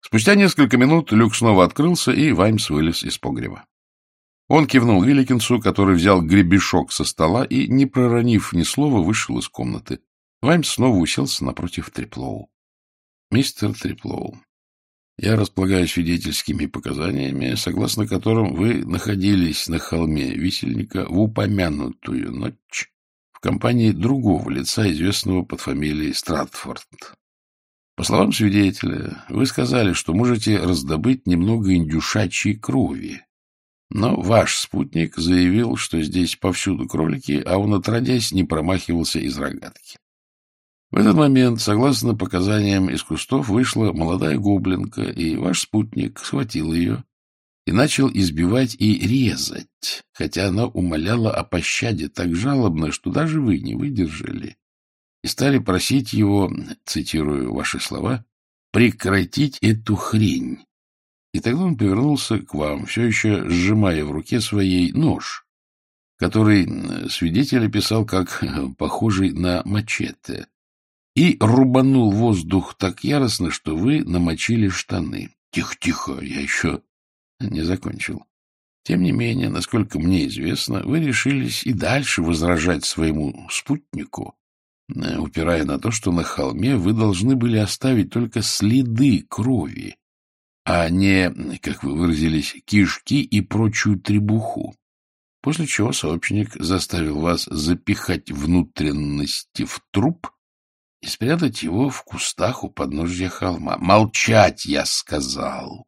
Спустя несколько минут люк снова открылся, и Ваймс вылез из погреба. Он кивнул Вилликинсу, который взял гребешок со стола и, не проронив ни слова, вышел из комнаты. Ваймс снова уселся напротив Триплоу. — Мистер Триплоу, я располагаю свидетельскими показаниями, согласно которым вы находились на холме Висельника в упомянутую ночь в компании другого лица, известного под фамилией Стратфорд. По словам свидетеля, вы сказали, что можете раздобыть немного индюшачьей крови, но ваш спутник заявил, что здесь повсюду кролики, а он, отродясь, не промахивался из рогатки. В этот момент, согласно показаниям из кустов, вышла молодая гоблинка, и ваш спутник схватил ее и начал избивать и резать, хотя она умоляла о пощаде так жалобно, что даже вы не выдержали, и стали просить его, цитирую ваши слова, прекратить эту хрень. И тогда он повернулся к вам, все еще сжимая в руке своей нож, который свидетель описал как похожий на мачете, и рубанул воздух так яростно, что вы намочили штаны. Тихо, я еще не закончил. Тем не менее, насколько мне известно, вы решились и дальше возражать своему спутнику, упирая на то, что на холме вы должны были оставить только следы крови, а не, как вы выразились, кишки и прочую требуху. После чего сообщник заставил вас запихать внутренности в труп и спрятать его в кустах у подножья холма. Молчать, я сказал.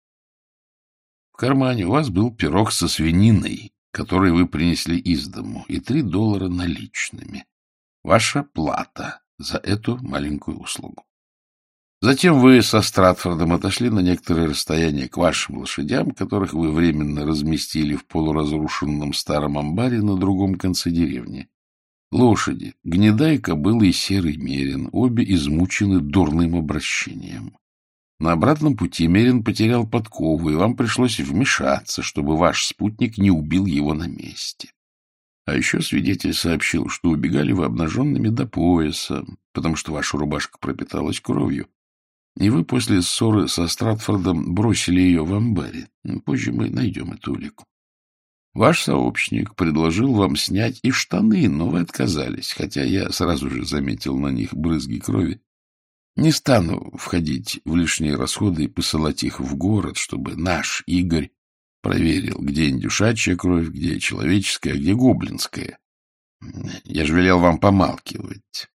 В кармане у вас был пирог со свининой, который вы принесли из дому, и $3 наличными. Ваша плата за эту маленькую услугу. Затем вы со Стратфордом отошли на некоторое расстояние к вашим лошадям, которых вы временно разместили в полуразрушенном старом амбаре на другом конце деревни. Лошади, гнедая кобыла и серый мерин, обе измучены дурным обращением. На обратном пути мерин потерял подкову, и вам пришлось вмешаться, чтобы ваш спутник не убил его на месте. А еще свидетель сообщил, что убегали вы обнаженными до пояса, потому что ваша рубашка пропиталась кровью, и вы после ссоры со Стратфордом бросили ее в амбаре. Позже мы найдем эту улику. Ваш сообщник предложил вам снять и штаны, но вы отказались, хотя я сразу же заметил на них брызги крови. Не стану входить в лишние расходы и посылать их в город, чтобы наш Игорь проверил, где индюшачья кровь, где человеческая, а где гоблинская. Я же велел вам помалкивать.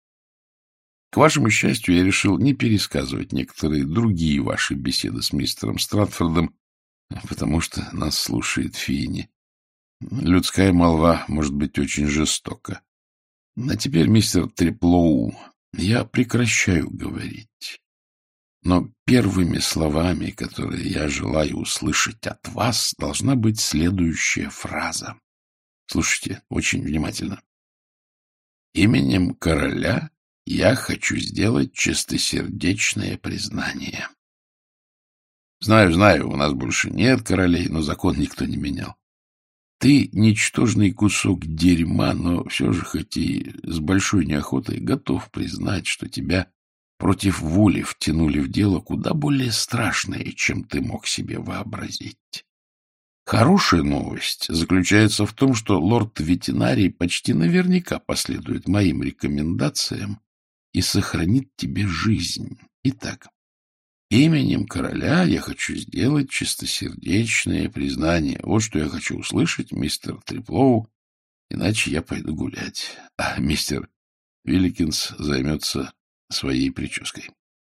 К вашему счастью, я решил не пересказывать некоторые другие ваши беседы с мистером Стратфордом, потому что нас слушает Финни. Людская молва может быть очень жестока. А теперь, мистер Триплоу, я прекращаю говорить. Но первыми словами, которые я желаю услышать от вас, должна быть следующая фраза. Слушайте очень внимательно. Именем короля я хочу сделать чистосердечное признание. Знаю, у нас больше нет королей, но закон никто не менял. Ты ничтожный кусок дерьма, но все же, хоть и с большой неохотой, готов признать, что тебя против воли втянули в дело куда более страшное, чем ты мог себе вообразить. Хорошая новость заключается в том, что лорд-ветеринарий почти наверняка последует моим рекомендациям и сохранит тебе жизнь. Итак, именем короля я хочу сделать чистосердечное признание. Вот что я хочу услышать, мистер Триплоу, иначе я пойду гулять. А мистер Вилликинс займется своей прической.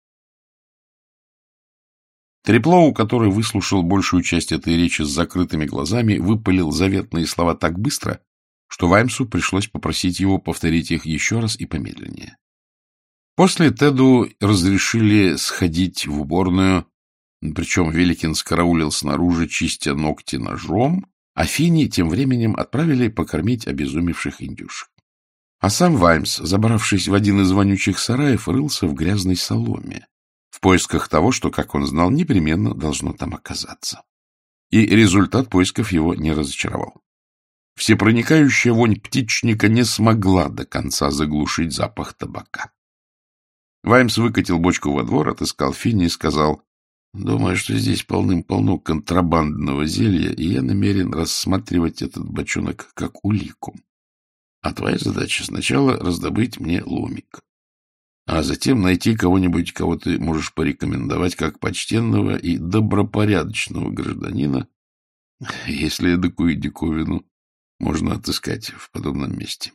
Триплоу, который выслушал большую часть этой речи с закрытыми глазами, выпалил заветные слова так быстро, что Ваймсу пришлось попросить его повторить их еще раз и помедленнее. После Теду разрешили сходить в уборную, причем Вилликинс караулил снаружи, чистя ногти ножом, а Финни тем временем отправили покормить обезумевших индюшек. А сам Ваймс, забравшись в один из вонючих сараев, рылся в грязной соломе, в поисках того, что, как он знал, непременно должно там оказаться. И результат поисков его не разочаровал. Всепроникающая вонь птичника не смогла до конца заглушить запах табака. Ваймс выкатил бочку во двор, отыскал Финни и сказал: Думаю, что здесь полным-полно контрабандного зелья, и я намерен рассматривать этот бочонок как улику. А твоя задача сначала раздобыть мне ломик, а затем найти кого-нибудь, кого ты можешь порекомендовать как почтенного и добропорядочного гражданина, если эдакую диковину можно отыскать в подобном месте.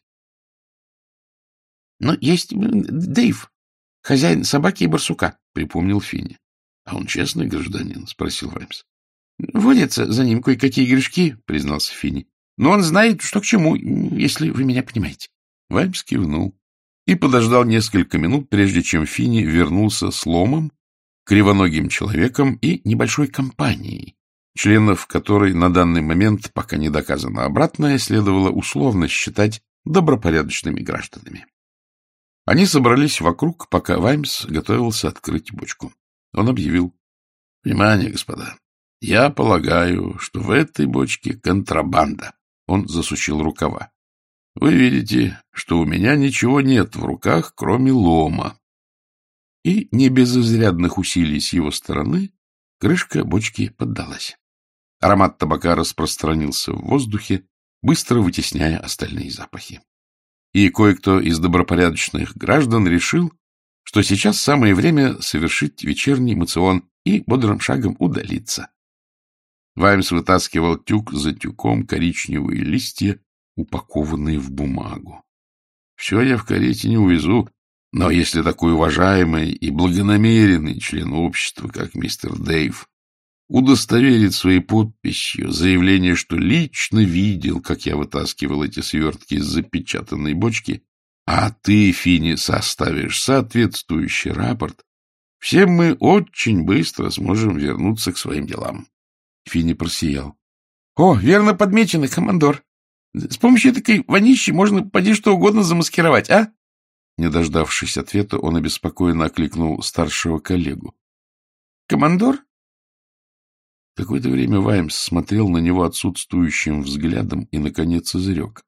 — Но есть Дэйв, хозяин собаки и барсука, — припомнил Финни. — А он честный гражданин? — спросил Ваймс. — Водятся за ним кое-какие грешки, — признался Финни. — Но он знает, что к чему, если вы меня понимаете. Ваймс кивнул и подождал несколько минут, прежде чем Финни вернулся с ломом, кривоногим человеком и небольшой компанией, членов которой на данный момент, пока не доказано обратное, следовало условно считать добропорядочными гражданами. Они собрались вокруг, пока Ваймс готовился открыть бочку. Он объявил: — Внимание, господа! Я полагаю, что в этой бочке контрабанда. Он засучил рукава. Вы видите, что у меня ничего нет в руках, кроме лома. И не без изрядных усилий с его стороны крышка бочки поддалась. Аромат табака распространился в воздухе, быстро вытесняя остальные запахи. И кое-кто из добропорядочных граждан решил, что сейчас самое время совершить вечерний моцион и бодрым шагом удалиться. Ваймс вытаскивал тюк за тюком коричневые листья, упакованные в бумагу. Все я в карете не увезу, но если такой уважаемый и благонамеренный член общества, как мистер Дэйв, удостоверит своей подписью заявление, что лично видел, как я вытаскивал эти свертки из запечатанной бочки, а ты, Финни, составишь соответствующий рапорт, все мы очень быстро сможем вернуться к своим делам. Финни просиял. — О, верно подмечено, командор. С помощью такой вонищи можно поди что угодно замаскировать, а? Не дождавшись ответа, он обеспокоенно окликнул старшего коллегу. — Командор? Какое-то время Ваймс смотрел на него отсутствующим взглядом и, наконец, изрек: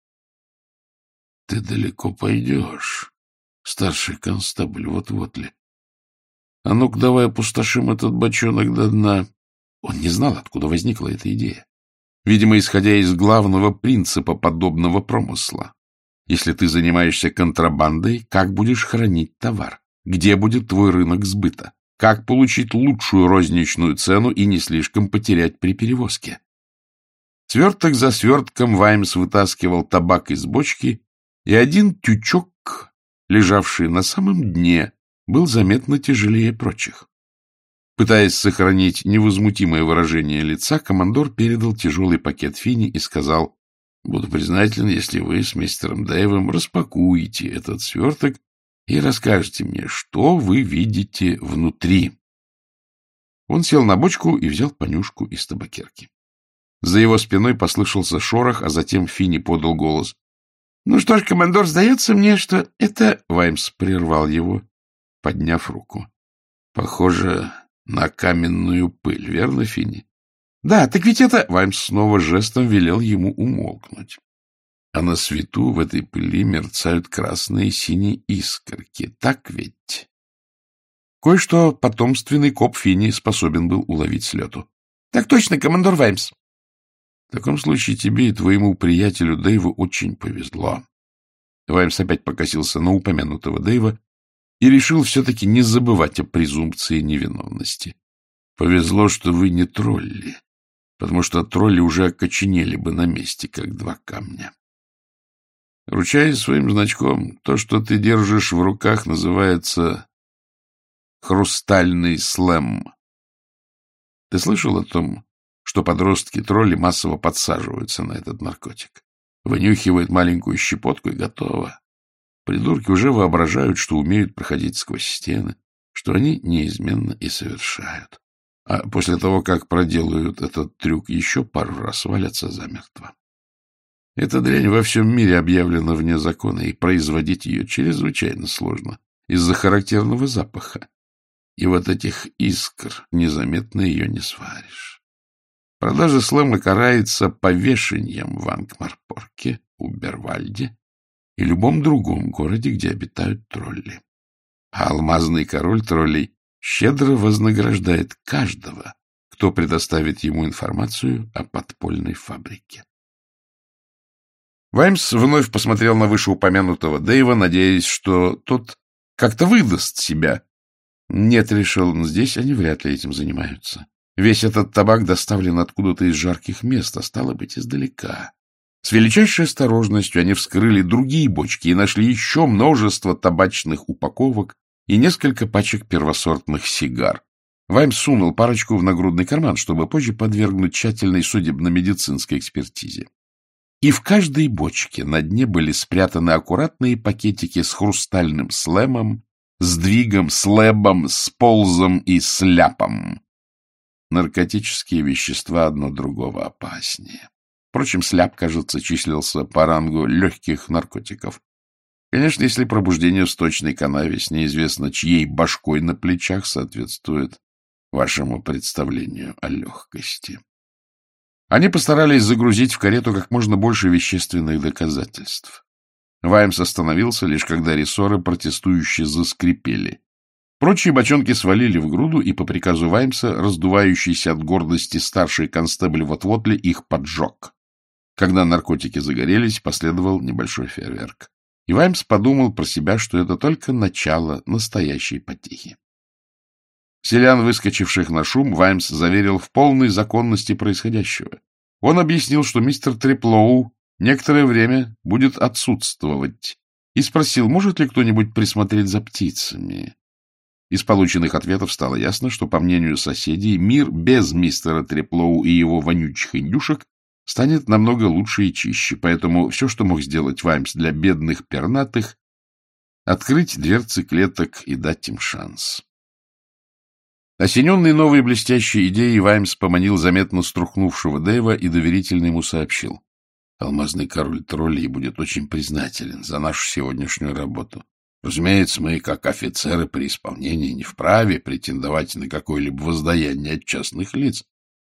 — Ты далеко пойдешь, старший констабль, вот-вот ли. А ну-ка давай опустошим этот бочонок до дна. Он не знал, откуда возникла эта идея. Видимо, исходя из главного принципа подобного промысла. Если ты занимаешься контрабандой, как будешь хранить товар? Где будет твой рынок сбыта? Как получить лучшую розничную цену и не слишком потерять при перевозке? Сверток за свертком Ваймс вытаскивал табак из бочки, и один тючок, лежавший на самом дне, был заметно тяжелее прочих. Пытаясь сохранить невозмутимое выражение лица, командор передал тяжелый пакет Финни и сказал: — Буду признателен, если вы с мистером Дэйвом распакуете этот сверток и расскажете мне, что вы видите внутри. Он сел на бочку и взял понюшку из табакерки. За его спиной послышался шорох, а затем Финни подал голос. — Ну что ж, командор, сдается мне, что это... Ваймс прервал его, подняв руку. — Похоже на каменную пыль, верно, Финни? — Да, так ведь это... Ваймс снова жестом велел ему умолкнуть. А на свету в этой пыли мерцают красные и синие искорки. Так ведь? Кое-что потомственный коп Финни способен был уловить с лету. — Так точно, командор Ваймс. — В таком случае тебе и твоему приятелю Дэйву очень повезло. Ваймс опять покосился на упомянутого Дэйва и решил все-таки не забывать о презумпции невиновности. Повезло, что вы не тролли, потому что тролли уже окоченели бы на месте, как два камня. Ручаясь своим значком, то, что ты держишь в руках, называется хрустальный слэм. Ты слышал о том, что подростки-тролли массово подсаживаются на этот наркотик? Вынюхивают маленькую щепотку и готово. Придурки уже воображают, что умеют проходить сквозь стены, что они неизменно и совершают. А после того, как проделают этот трюк еще пару раз, валятся замертво. Эта дрянь во всем мире объявлена вне закона, и производить ее чрезвычайно сложно из-за характерного запаха. И вот этих искр незаметно ее не сваришь. Продажа слэма карается повешением в Анкмарпорке, Убервальде и любом другом городе, где обитают тролли. А алмазный король троллей щедро вознаграждает каждого, кто предоставит ему информацию о подпольной фабрике. Ваймс вновь посмотрел на вышеупомянутого Дэйва, надеясь, что тот как-то выдаст себя. Нет, решил он, здесь они вряд ли этим занимаются. Весь этот табак доставлен откуда-то из жарких мест, а стало быть, издалека. С величайшей осторожностью они вскрыли другие бочки и нашли еще множество табачных упаковок и несколько пачек первосортных сигар. Ваймс сунул парочку в нагрудный карман, чтобы позже подвергнуть тщательной судебно-медицинской экспертизе. И в каждой бочке на дне были спрятаны аккуратные пакетики с хрустальным слэмом, сдвигом, слэбом, сползом и сляпом. Наркотические вещества одно другого опаснее. Впрочем, сляп, кажется, числился по рангу легких наркотиков. Конечно, если пробуждение в сточной канаве с неизвестно чьей башкой на плечах соответствует вашему представлению о легкости. Они постарались загрузить в карету как можно больше вещественных доказательств. Ваймс остановился, лишь когда рессоры протестующе заскрипели. Прочие бочонки свалили в груду, и по приказу Ваймса, раздувающийся от гордости старший констебль Вотвотли, их поджег. Когда наркотики загорелись, последовал небольшой фейерверк. И Ваймс подумал про себя, что это только начало настоящей потехи. Селян, выскочивших на шум, Ваймс заверил в полной законности происходящего. Он объяснил, что мистер Треплоу некоторое время будет отсутствовать, и спросил, может ли кто-нибудь присмотреть за птицами. Из полученных ответов стало ясно, что, по мнению соседей, мир без мистера Треплоу и его вонючих индюшек станет намного лучше и чище, поэтому все, что мог сделать Ваймс для бедных пернатых, открыть дверцы клеток и дать им шанс. Осененный новой блестящей идеей, Ваймс поманил заметно струхнувшего Дэйва и доверительно ему сообщил: «Алмазный король троллей будет очень признателен за нашу сегодняшнюю работу. Разумеется, мы, как офицеры при исполнении, не вправе претендовать на какое-либо воздаяние от частных лиц».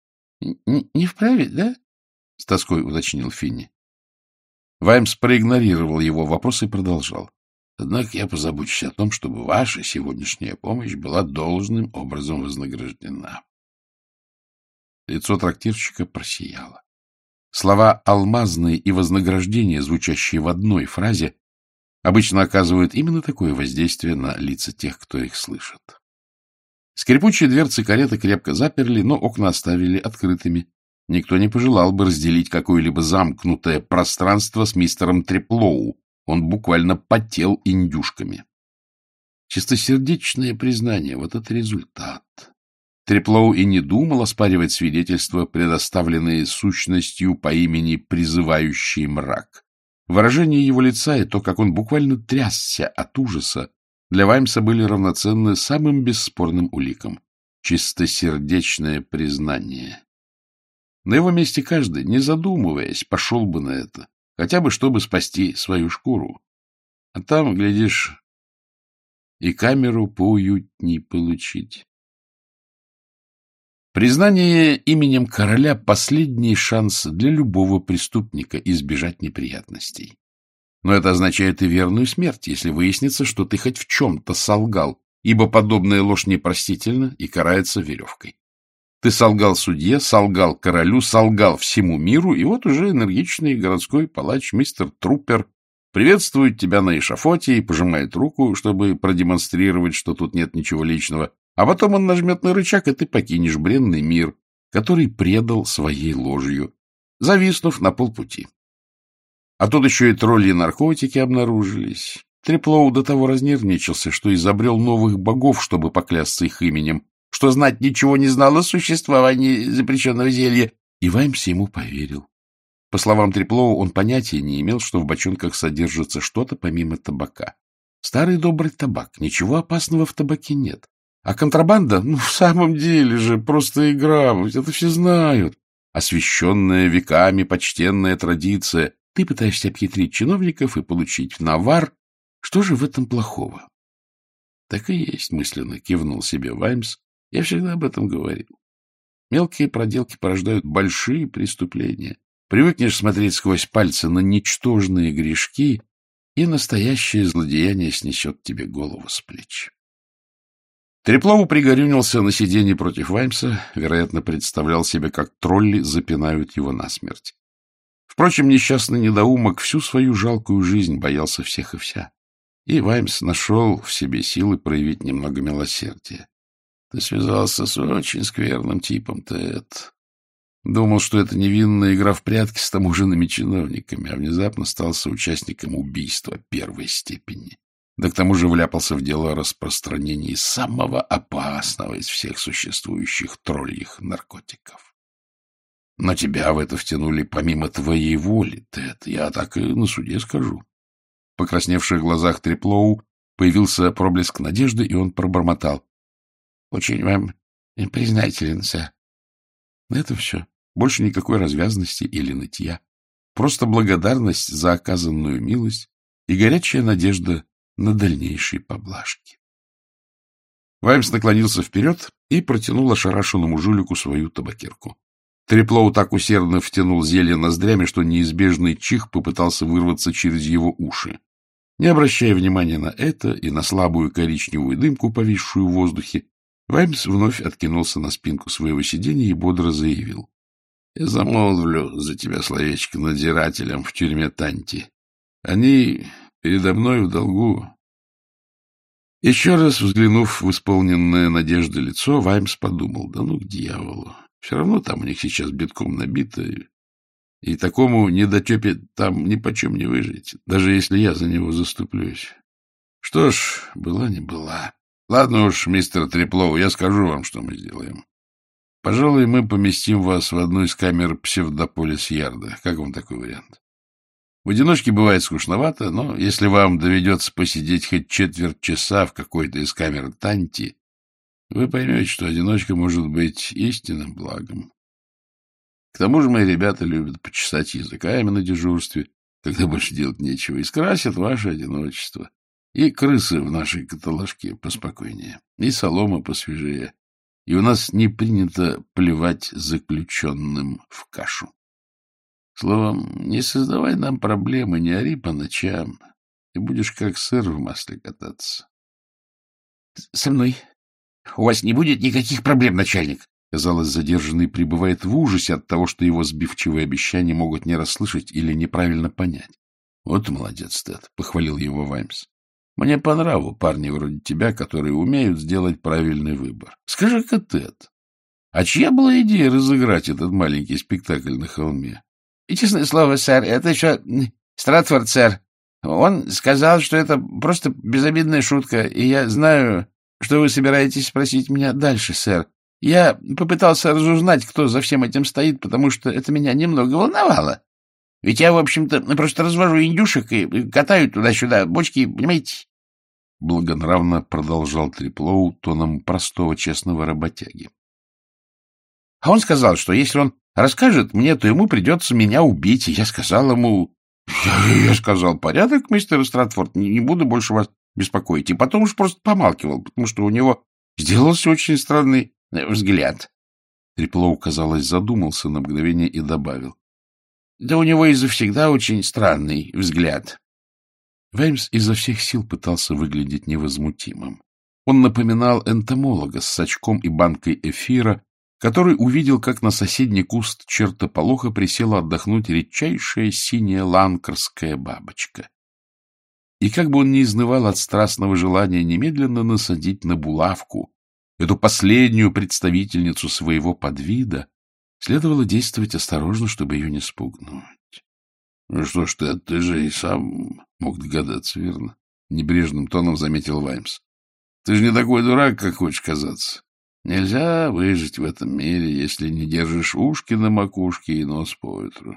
Не вправе, да? — с тоской уточнил Финни. Ваймс проигнорировал его вопрос и продолжал. Однако я позабочусь о том, чтобы ваша сегодняшняя помощь была должным образом вознаграждена. Лицо трактирщика просияло. Слова «алмазные» и «вознаграждение», звучащие в одной фразе, обычно оказывают именно такое воздействие на лица тех, кто их слышит. Скрипучие дверцы кареты крепко заперли, но окна оставили открытыми. Никто не пожелал бы разделить какое-либо замкнутое пространство с мистером Треплоу. Он буквально потел индюшками. Чистосердечное признание — вот это результат. Треплоу и не думал оспаривать свидетельства, предоставленные сущностью по имени «Призывающий мрак». Выражение его лица и то, как он буквально трясся от ужаса, для Ваймса были равноценны самым бесспорным уликам. Чистосердечное признание. На его месте каждый, не задумываясь, пошел бы на это, хотя бы чтобы спасти свою шкуру. А там, глядишь, и камеру поуютней получить. Признание именем короля — последний шанс для любого преступника избежать неприятностей. Но это означает и верную смерть, если выяснится, что ты хоть в чем-то солгал, ибо подобная ложь непростительна и карается веревкой. Ты солгал судье, солгал королю, солгал всему миру, и вот уже энергичный городской палач мистер Трупер приветствует тебя на эшафоте и пожимает руку, чтобы продемонстрировать, что тут нет ничего личного, а потом он нажмет на рычаг, и ты покинешь бренный мир, который предал своей ложью, зависнув на полпути. А тут еще и тролли и наркотики обнаружились. Треплоу до того разнервничался, что изобрел новых богов, чтобы поклясться их именем, что знать ничего не знал о существовании запрещенного зелья, и Ваймс ему поверил. По словам Треплоу, он понятия не имел, что в бочонках содержится что-то помимо табака. Старый добрый табак, ничего опасного в табаке нет. А контрабанда, в самом деле же, просто игра, это все знают. Освященная веками почтенная традиция. Ты пытаешься обхитрить чиновников и получить навар. Что же в этом плохого? Так и есть, мысленно кивнул себе Ваймс. Я всегда об этом говорил. Мелкие проделки порождают большие преступления. Привыкнешь смотреть сквозь пальцы на ничтожные грешки, и настоящее злодеяние снесет тебе голову с плеч. Треплоу пригорюнился на сиденье против Ваймса, вероятно, представлял себе, как тролли запинают его насмерть. Впрочем, несчастный недоумок всю свою жалкую жизнь боялся всех и вся. И Ваймс нашел в себе силы проявить немного милосердия. — Ты связался с очень скверным типом, Тед. Думал, что это невинная игра в прятки с таможенными чиновниками, а внезапно стал соучастником убийства первой степени. Да к тому же вляпался в дело о распространении самого опасного из всех существующих тролльих наркотиков. Но тебя в это втянули помимо твоей воли, Тед, я так и на суде скажу. В покрасневших глазах Треплоу появился проблеск надежды, и он пробормотал. — Очень вам признателен, сэр. Это все. Больше никакой развязности или нытья. Просто благодарность за оказанную милость и горячая надежда на дальнейшие поблажки. Ваймс наклонился вперед и протянул ошарашенному жулику свою табакерку. Треплоу так усердно втянул зелье ноздрями, что неизбежный чих попытался вырваться через его уши. Не обращая внимания на это и на слабую коричневую дымку, повисшую в воздухе, Ваймс вновь откинулся на спинку своего сиденья и бодро заявил. — Я замолвлю за тебя словечко надзирателям в тюрьме Танти. Они передо мной в долгу. Еще раз взглянув в исполненное надежды лицо, Ваймс подумал, да ну к дьяволу. Все равно там у них сейчас битком набито, и такому недотепе там нипочем не выжить, даже если я за него заступлюсь. Что ж, была не была. Ладно уж, мистер Треплоу, я скажу вам, что мы сделаем. Пожалуй, мы поместим вас в одну из камер Псевдополис-Ярда. Как вам такой вариант? В одиночке бывает скучновато, но если вам доведется посидеть хоть четверть часа в какой-то из камер Танти, вы поймете, что одиночка может быть истинным благом. К тому же мои ребята любят почесать языками на дежурстве, когда больше делать нечего, и скрасят ваше одиночество. И крысы в нашей каталожке поспокойнее, и солома посвежее. И у нас не принято плевать заключенным в кашу. Словом, не создавай нам проблемы, не ори по ночам, и будешь как сыр в масле кататься. — Со мной у вас не будет никаких проблем, начальник. Казалось, задержанный пребывает в ужасе от того, что его сбивчивые обещания могут не расслышать или неправильно понять. — Вот молодец, Тед, — похвалил его Ваймс. — Мне по нраву парни вроде тебя, которые умеют сделать правильный выбор. Скажи-ка, Тед, а чья была идея разыграть этот маленький спектакль на холме? — И, честное слово, сэр, это еще Стратфорд, сэр. Он сказал, что это просто безобидная шутка, и я знаю, что вы собираетесь спросить меня дальше, сэр. Я попытался разузнать, кто за всем этим стоит, потому что это меня немного волновало. Ведь я, в общем-то, просто развожу индюшек и катаю туда-сюда бочки, понимаете? Благонравно продолжал Треплоу тоном простого честного работяги. А он сказал, что если он расскажет мне, то ему придется меня убить. И я сказал ему... Я сказал, порядок, мистер Стратфорд, не буду больше вас беспокоить. И потом уж просто помалкивал, потому что у него сделался очень странный взгляд. Треплоу, казалось, задумался на мгновение и добавил. Да у него и завсегда очень странный взгляд. Ваймс изо всех сил пытался выглядеть невозмутимым. Он напоминал энтомолога с сачком и банкой эфира, который увидел, как на соседний куст чертополоха присела отдохнуть редчайшая синяя ланкерская бабочка. И как бы он ни изнывал от страстного желания немедленно насадить на булавку эту последнюю представительницу своего подвида, следовало действовать осторожно, чтобы ее не спугнуть. — Ну что ж ты же и сам мог догадаться, верно? — небрежным тоном заметил Ваймс. — Ты же не такой дурак, как хочешь казаться. Нельзя выжить в этом мире, если не держишь ушки на макушке и нос по ветру.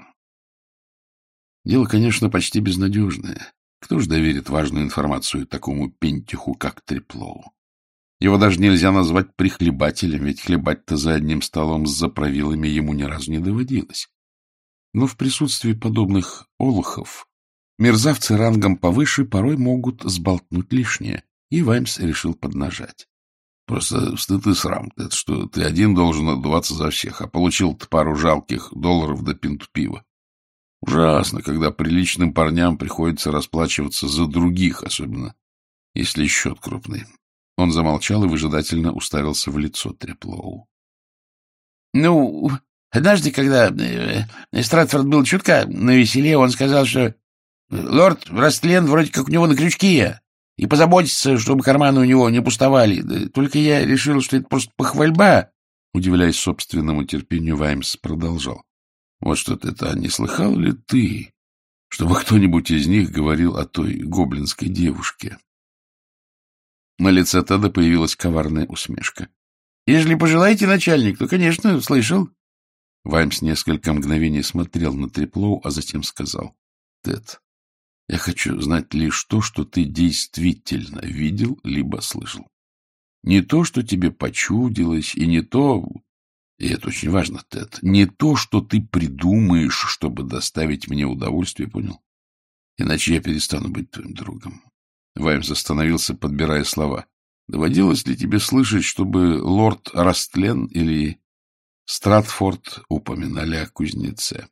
Дело, конечно, почти безнадежное. Кто ж доверит важную информацию такому пентюху, как Треплоу? Его даже нельзя назвать прихлебателем, ведь хлебать-то за одним столом с заправилами ему ни разу не доводилось. Но в присутствии подобных олухов мерзавцы рангом повыше порой могут сболтнуть лишнее, и Ваймс решил поднажать. Просто стыд и срам, Тед, что ты один должен отдуваться за всех, а получил-то пару жалких $1 да пинту пива. Ужасно, когда приличным парням приходится расплачиваться за других, особенно если счет крупный. Он замолчал и выжидательно уставился в лицо Треплоу. — Ну, однажды, когда Стратфорд был чутка навеселе, он сказал, что лорд Растлен вроде как у него на крючке, и позаботится, чтобы карманы у него не пустовали. Только я решил, что это просто похвальба. Удивляясь собственному терпению, Ваймс продолжал. — Вот что-то, не слыхал ли ты, чтобы кто-нибудь из них говорил о той гоблинской девушке? На лице Теда появилась коварная усмешка. — Если пожелаете, начальник, то, конечно, слышал. Ваймс несколько мгновений смотрел на Треплоу, а затем сказал. — Тед, я хочу знать лишь то, что ты действительно видел либо слышал. Не то, что тебе почудилось, и не то, и это очень важно, Тед, не то, что ты придумаешь, чтобы доставить мне удовольствие, понял? Иначе я перестану быть твоим другом. Ваймс остановился, подбирая слова. Доводилось ли тебе слышать, чтобы лорд Растлен или Стратфорд упоминали о кузнеце?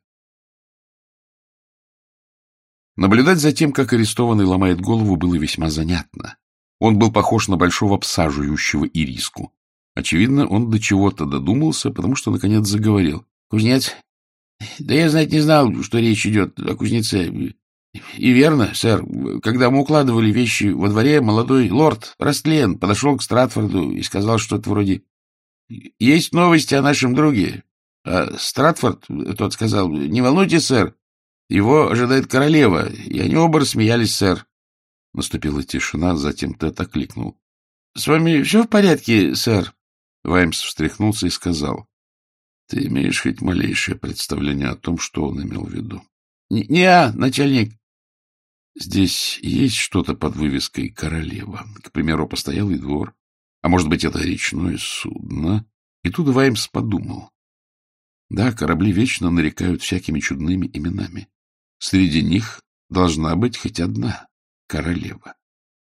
Наблюдать за тем, как арестованный ломает голову, было весьма занятно. Он был похож на большого пса, жующего ириску. Очевидно, он до чего-то додумался, потому что, наконец, заговорил. — Кузнец? Да я, знать, не знал, что речь идет о кузнеце. И верно, сэр, когда мы укладывали вещи во дворе, молодой лорд Растлен подошел к Стратфорду и сказал что-то вроде «Есть новости о нашем друге». А Стратфорд, тот сказал, «Не волнуйтесь, сэр, его ожидает королева». И они оба рассмеялись, сэр. Наступила тишина, затем Тед окликнул. — С вами все в порядке, сэр? Ваймс встряхнулся и сказал. — Ты имеешь хоть малейшее представление о том, что он имел в виду? — Не-а, начальник. — Здесь есть что-то под вывеской «Королева». К примеру, постоялый двор. А может быть, это речное судно? И тут Ваймс подумал. Да, корабли вечно нарекают всякими чудными именами. Среди них должна быть хоть одна королева.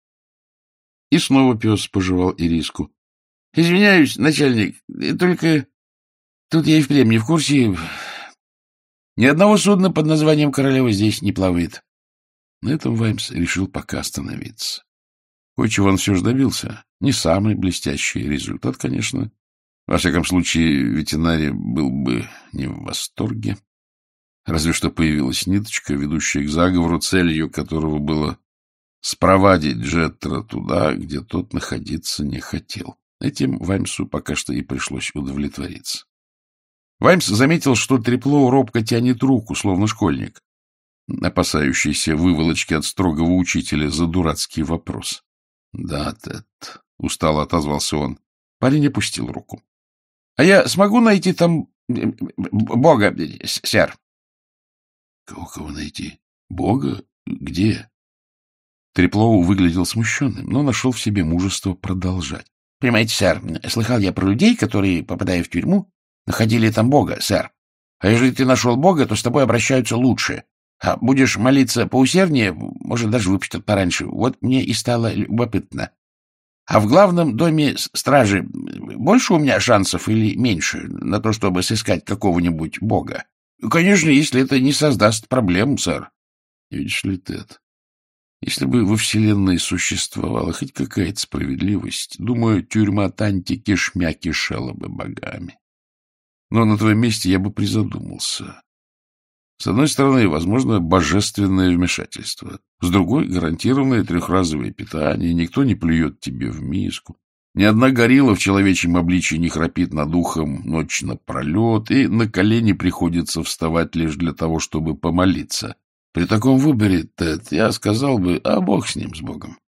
И снова пес пожевал ириску. — Извиняюсь, начальник, только тут я и впрямь не в курсе. Ни одного судна под названием «Королева» здесь не плавает. На этом Ваймс решил пока остановиться. Кое-чего он все же добился. Не самый блестящий результат, конечно. Во всяком случае, ветеринарий был бы не в восторге. Разве что появилась ниточка, ведущая к заговору, целью которого было спровадить Джеттера туда, где тот находиться не хотел. Этим Ваймсу пока что и пришлось удовлетвориться. Ваймс заметил, что Треплоу робко тянет руку, словно школьник, опасающийся выволочки от строгого учителя за дурацкий вопрос. — Да, Тед, — устало отозвался он. Парень опустил руку. — А я смогу найти там Бога, сэр? — Кого найти? Бога? Где? Треплоу выглядел смущенным, но нашел в себе мужество продолжать. — Понимаете, сэр, слыхал я про людей, которые, попадая в тюрьму, находили там Бога, сэр. А если ты нашел Бога, то с тобой обращаются лучше. А будешь молиться поусерднее, может, даже выпустят пораньше. Вот мне и стало любопытно. А в главном доме стражи больше у меня шансов или меньше на то, чтобы сыскать какого-нибудь Бога? Конечно, если это не создаст проблем, сэр. Видишь ли, Тед, если бы во Вселенной существовала хоть какая-то справедливость, думаю, тюрьма Танти кишмя кишела бы богами. Но на твоем месте я бы призадумался. С одной стороны, возможно, божественное вмешательство. С другой, гарантированное трехразовое питание. Никто не плюет тебе в миску. Ни одна горилла в человечьем обличии не храпит над ухом ночь напролет, и на колени приходится вставать лишь для того, чтобы помолиться. При таком выборе, Тед, я сказал бы, а бог с ним, с Богом.